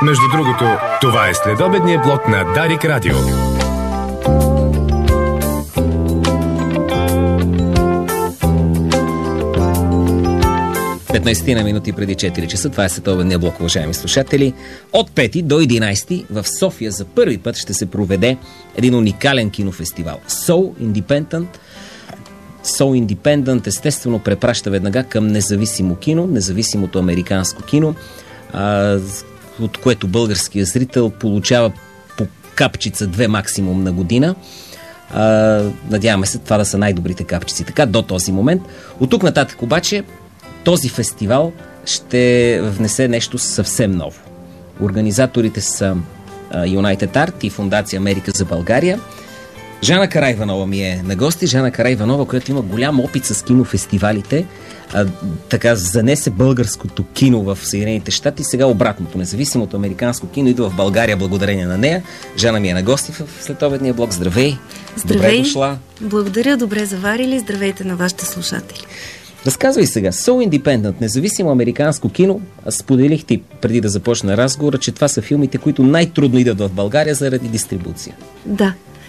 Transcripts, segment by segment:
Между другото, това е следобедния блок на Дарик Радио. 15 на минути преди 4 часа. Това е следобедния блок, уважаеми слушатели. От 5 до 11 в София за първи път ще се проведе един уникален кинофестивал. So Independent естествено препраща веднага към независимо кино, независимото американско кино, от което българският зрител получава по капчица 2 максимум на година. Надяваме се това да са най-добрите капчици. Така до този момент. От тук нататък обаче този фестивал ще внесе нещо съвсем ново. Организаторите са United Art и Фондация Америка за България. Жана Караиванова ми е на гости. Жана Караиванова, която има голям опит с кинофестивалите, така занесе българското кино в Съединените щати. Сега обратното, независимото американско кино идва в България благодарение на нея. Жана ми е на гости в следобедния блок. Здравей! Здравей! Добре дошла! Благодаря, добре заварили. Здравейте на вашите слушатели. Разказвай сега, So Independent, независимо американско кино, споделих ти преди да започна разговора, че това са филмите, които най-трудно идат в България заради дистрибуция. Да.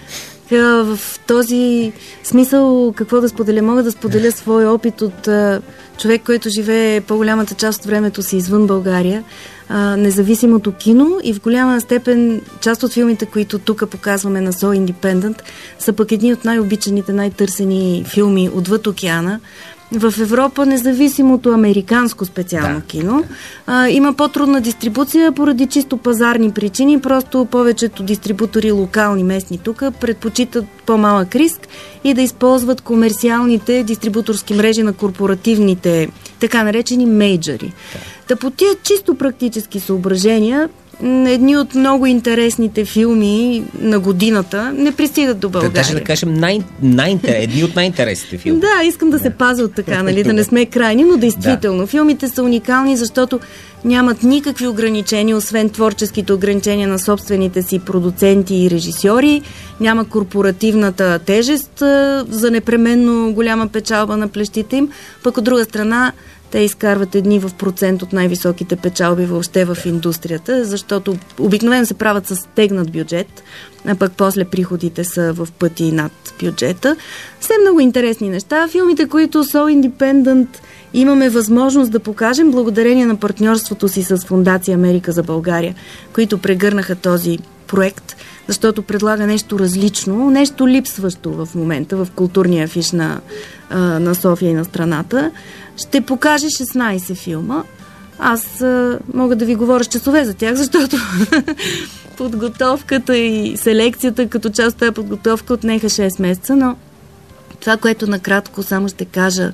В този смисъл, какво да споделя? Мога да споделя своя опит от човек, който живее по-голямата част от времето си извън България. Независимото кино и в голяма степен част от филмите, които тук показваме на So Independent, са пък едни от най-обичаните, най-търсени филми отвъд океана. В Европа независимото американско специално кино има по-трудна дистрибуция поради чисто пазарни причини. Просто повечето дистрибутори локални, местни тук, предпочитат по-малък риск и да използват комерциалните дистрибуторски мрежи на корпоративните, така наречени мейджори. Та по тия чисто практически съображения едни от много интересните филми на годината не пристигат до България. Даже да кажем едни от най-интересните филми. Да, искам да се пазя от така, нали, да не сме крайни, но действително. Филмите са уникални, защото нямат никакви ограничения, освен творческите ограничения на собствените си продуценти и режисьори. Няма корпоративната тежест за непременно голяма печалба на плещите им. Пък от друга страна, те изкарват едни в процент от най-високите печалби въобще в индустрията, защото обикновено се правят с стегнат бюджет, а пък после приходите са в пъти над бюджета. Все много интересни неща. Филмите, които So Independent имаме възможност да покажем благодарение на партньорството си с Фондация Америка за България, които прегърнаха този проект, защото предлага нещо различно, нещо липсващо в момента в културния афиш на София и на страната. Ще покаже 16 филма. Аз мога да ви говоря с часове за тях, защото подготовката и селекцията като част от тази подготовка отнеха 6 месеца, но това, което накратко само ще кажа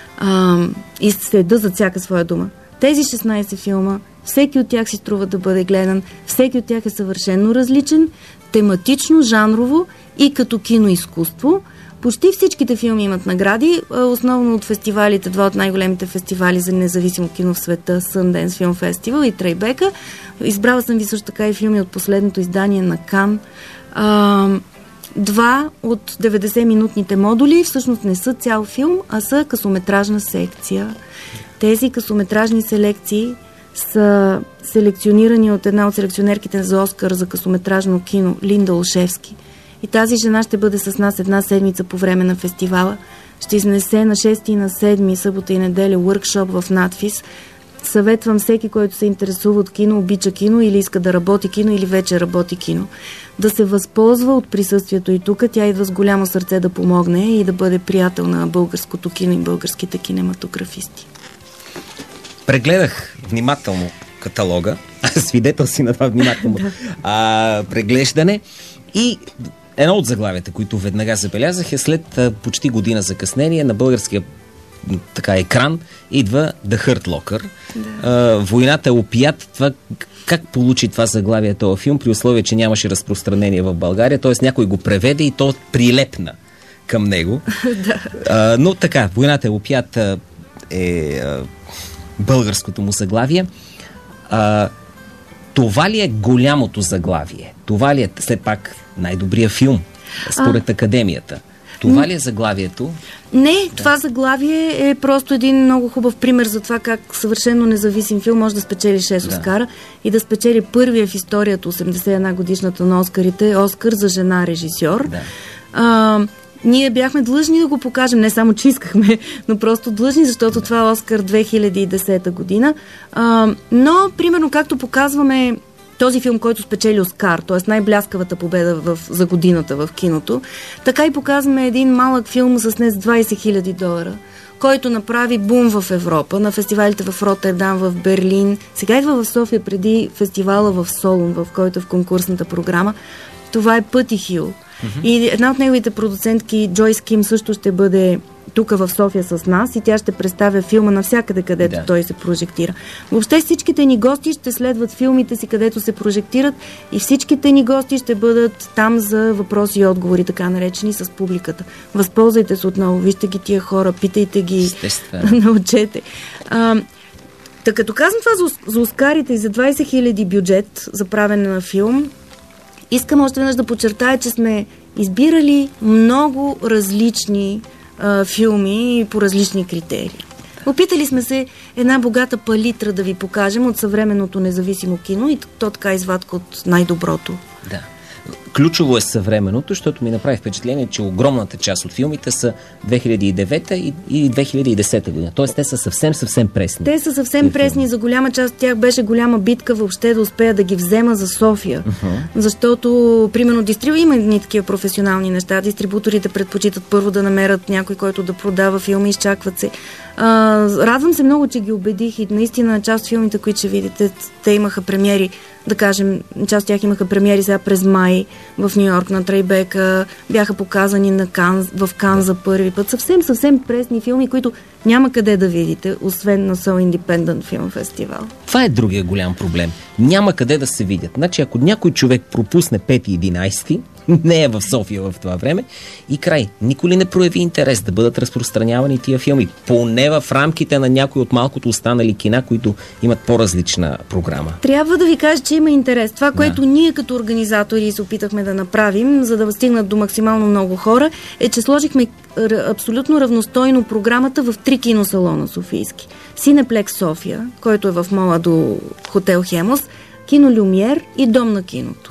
и седа за всяка своя дума. Тези 16 филма, всеки от тях си струва да бъде гледан, всеки от тях е съвършено различен, тематично, жанрово и като киноизкуство. Почти всичките филми имат награди, основно от фестивалите, два от най-големите фестивали за независимо кино в света, Sundance Film Festival и Трайбека. Избрала съм ви също така и филми от последното издание на Кан. Два от 90-минутните модули всъщност не са цял филм, а са късометражна секция. Тези късометражни селекции са селекционирани от една от селекционерките за Оскар за късометражно кино, Линда Олшевски. И тази жена ще бъде с нас една седмица по време на фестивала. Ще изнесе на 6 и на 7 събота и неделя workshop в надфис. Съветвам всеки, който се интересува от кино, обича кино или иска да работи кино или вече работи кино, да се възползва от присъствието и тук. Тя идва с голямо сърце да помогне и да бъде приятел на българското кино и българските кинематографисти. Прегледах внимателно каталога, свидетел си на това внимателно преглеждане и едно от заглавията, които веднага забелязах, е след почти година закъснение на българския екран идва The Hurt Locker. Да. Войната е опият. Това, как получи това заглавие този филм, при условие, че нямаше разпространение в България, т.е. някой го преведе и то прилепна към него. Да. Но така, Войната е опият е българското му заглавие. Това ли е голямото заглавие? Това ли е след пак най-добрия филм според Академията? Това ли е заглавието? Не, това заглавие е просто един много хубав пример за това как съвършено независим филм може да спечели 6 Оскара и да спечели първия в историята 81 годишната на Оскарите Оскар за жена режисьор. Ние бяхме длъжни да го покажем, не само че искахме, но просто длъжни, защото това е Оскар 2010 година. Но, примерно, както показваме този филм, който спечели Оскар, т.е. най-бляскавата победа за годината в киното, така и показваме един малък филм с днес $20 000, който направи бум в Европа, на фестивалите в Роттердам, в Берлин. Сега идва в София преди фестивала в Солун, в който е в конкурсната програма. Това е Пъти Хил. И една от неговите продуцентки, Джойс Ким, също ще бъде тук в София с нас и тя ще представя филма навсякъде, където той се прожектира. Въобще всичките ни гости ще следват филмите си, където се прожектират и всичките ни гости ще бъдат там за въпроси и отговори, така наречени, с публиката. Възползвайте се отново, вижте ги тия хора, питайте ги, научете. Като казвам това за Оскарите и за 20 000 бюджет за правене на филм, искам още веднъж да подчертая, че сме избирали много различни филми по различни критерии. Опитали сме се една богата палитра да ви покажем от съвременното независимо кино и то така извадка от най-доброто. Да. Ключово е съвременното, защото ми направи впечатление, че огромната част от филмите са 2009 и 2010 година. Тоест те са съвсем пресни. Те са съвсем пресни. За голяма част от тях беше голяма битка въобще да успея да ги взема за София. Защото, примерно, има едни такива професионални неща. Дистрибуторите предпочитат първо да намерят някой, който да продава филми, изчакват се. Радвам се много, че ги убедих и наистина част от филмите, които ще видите, те имаха премиери, да кажем, част от тях имаха премиери сега през май в Ню Йорк на Трайбека, бяха показани в Кан за първи път. Съвсем пресни филми, които няма къде да видите, освен на So Independent Film Festival. Това е другия голям проблем. Няма къде да се видят. Значи, ако някой човек пропусне 5 и 11, не е в София в това време, и край. Никой ли не прояви интерес да бъдат разпространявани тия филми? Поне в рамките на някои от малкото останали кина, които имат по-различна програма. Трябва да ви кажа, че има интерес. Това, което ние като организатори се опитахме да направим, за да стигнат до максимално много хора, е, че сложихме абсолютно равностойно програмата в 3 киносалона софийски. Синеплекс София, който е в мола до хотел Хемос, Кино Люмиер и Дом на киното.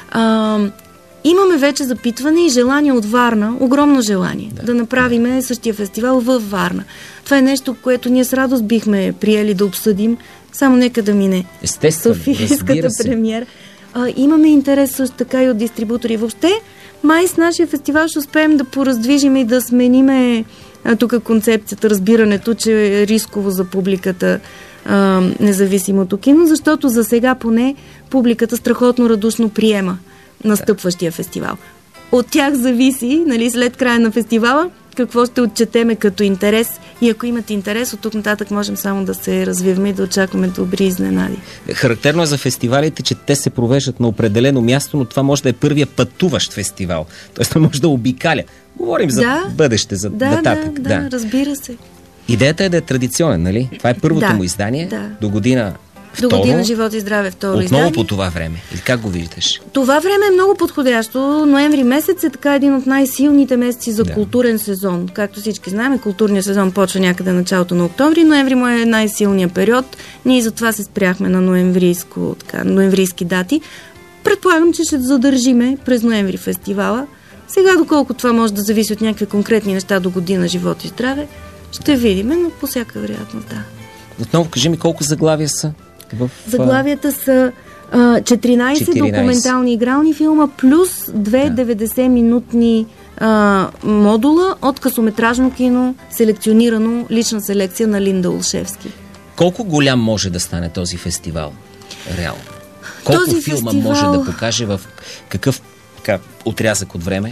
Имаме вече запитване и желание от Варна, огромно желание, да направим същия фестивал във Варна. Това е нещо, което ние с радост бихме приели да обсъдим, само нека да мине софийската премиера. Имаме интерес също така и от дистрибутори. Въобще, май с нашия фестивал ще успеем да пораздвижим и да смениме тук концепцията, разбирането, че е рисково за публиката независимото кино, защото за сега поне публиката страхотно радушно приема настъпващия фестивал. От тях зависи, след края на фестивала, какво ще отчетеме като интерес и ако имате интерес, от тук нататък можем само да се развиваме и да очакваме добри изненади. Характерно е за фестивалите, че те се провеждат на определено място, но това може да е първия пътуващ фестивал. Тоест може да обикаля. Говорим за бъдеще, за нататък. Да, разбира се. Идеята е да е традиционен, нали? Това е първото му издание. До година До година живот и здраве, второ издание. Отново по това време. Или как го виждаш? Това време е много подходящо. Ноември месец е така един от най-силните месеци за културен сезон. Както всички знаем, културният сезон почва някъде началото на октомври. Ноември му е най-силният период. Ние затова се спряхме на ноемврийски дати. Предполагам, че ще задържиме през ноември фестивала. Сега, доколко това може да зависи от някакви конкретни неща до година живот и здраве, ще видим, но по всяка вероятност, Отново кажи ми колко заглавия са? Заглавията са 14 документални игрални филма плюс 2 90-минутни модула от късометражно кино, селекционирано, лична селекция на Линда Олшевски. Колко голям може да стане този фестивал? Реално. Колко филма може да покаже в какъв отрязък от време?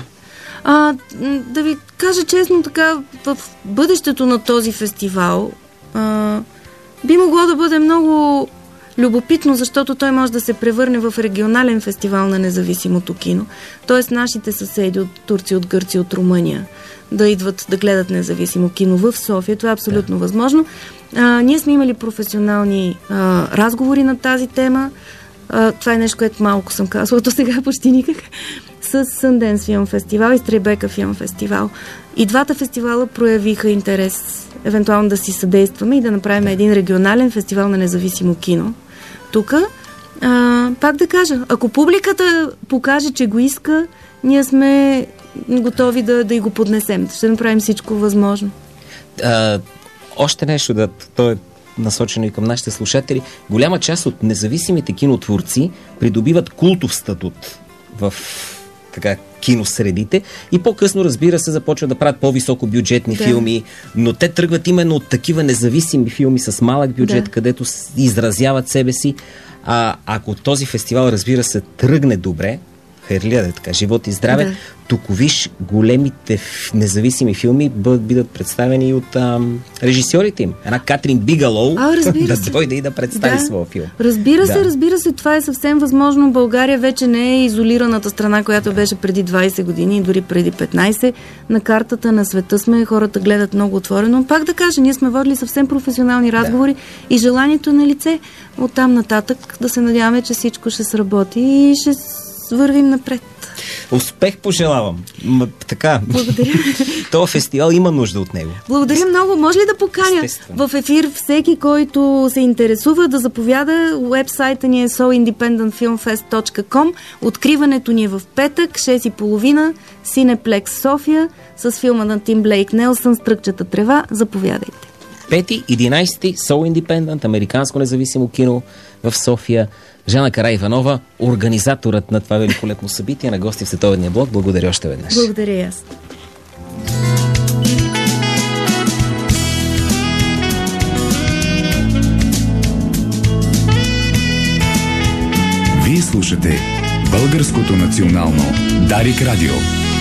Да ви кажа честно, така в бъдещето на този фестивал би могло да бъде много любопитно, защото той може да се превърне в регионален фестивал на независимото кино. Тоест нашите съседи от Турция, от Гърция, от Румъния да идват да гледат независимо кино в София. Това е абсолютно възможно. Ние сме имали професионални разговори на тази тема. Това е нещо, което малко съм казвала, до сега почти никак. с Сънденс филм фестивал и Стрейбека филм фестивал. И двата фестивала проявиха интерес евентуално да си съдействаме и да направим един регионален фестивал на независимо кино. Тук, пак да кажа, ако публиката покаже, че го иска, ние сме готови да и го поднесем. Ще направим всичко възможно. Още нещо, то е насочено и към нашите слушатели. Голяма част от независимите кинотворци придобиват култов статут в киносредите и по-късно, разбира се, започват да правят по-високо бюджетни филми, но те тръгват именно от такива независими филми с малък бюджет, където изразяват себе си. Ако този фестивал, разбира се, тръгне добре, Хайлия, така, живот и здраве, тук виж големите независими филми бидат представени и от режисьорите им. Една Катрин Бигалоу да дойде и да представи своя филм. Разбира се, това е съвсем възможно. България вече не е изолираната страна, която беше преди 20 години, дори преди 15. На картата на света сме, хората гледат много отворено. Пак да кажа, ние сме водили съвсем професионални разговори и желанието е на лице. Оттам нататък да се надяваме, че всичко ще сработи и ще вървим напред. Успех пожелавам. Така. Благодаря. Това фестивал има нужда от него. Благодаря много. Може ли да поканя в ефир всеки, който се интересува, да заповяда? Уебсайта ни е soindependentfilmfest.com. Откриването ни е в петък, 6:30, Cineplex София, с филма на Тим Блейк Нелсън "Стръкчата трева". Заповядайте. 5-11 So Independent, американско независимо кино в София. Жана Караиванова, организаторът на това великолепно събитие, на гости в Световния блок. Благодаря още веднъж. Благодаря и аз. Вие слушате Българското национално Дарик Радио.